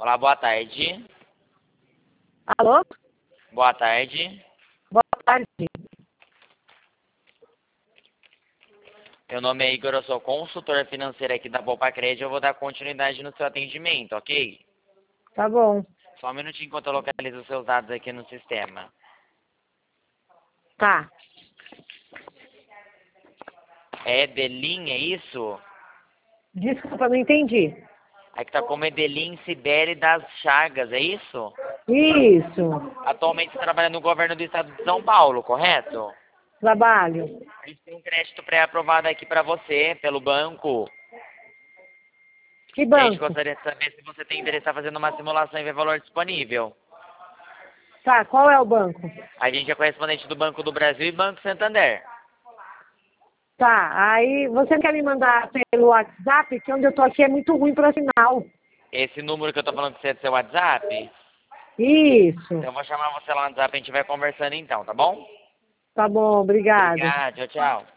Olá, boa tarde. Alô? Boa tarde. Boa tarde. Meu nome é Igor, eu sou consultor financeiro aqui da Poupa Crédito. Eu vou dar continuidade no seu atendimento, ok? Tá bom. Só um minutinho enquanto eu localizo os seus dados aqui no sistema. Tá. É Edelin, é isso? Desculpa, não entendi. Aqui tá como Edelin Sibeli das Chagas, é isso? Isso. Atualmente você trabalha no governo do estado de São Paulo, correto? Trabalho. A gente tem um crédito pré-aprovado aqui pra você, pelo banco. Que E a gente banco? gostaria de saber se você tem interesse em fazendo uma simulação e ver valor disponível. Tá, qual é o banco? A gente é correspondente do Banco do Brasil e Banco Santander. Tá, aí você quer me mandar pelo WhatsApp, que onde eu tô aqui é muito ruim para sinal. Esse número que eu tô falando com você é do seu WhatsApp? Isso. Então eu vou chamar você lá no WhatsApp e a gente vai conversando então, tá bom? Tá bom, obrigada. Obrigado, tchau, tchau.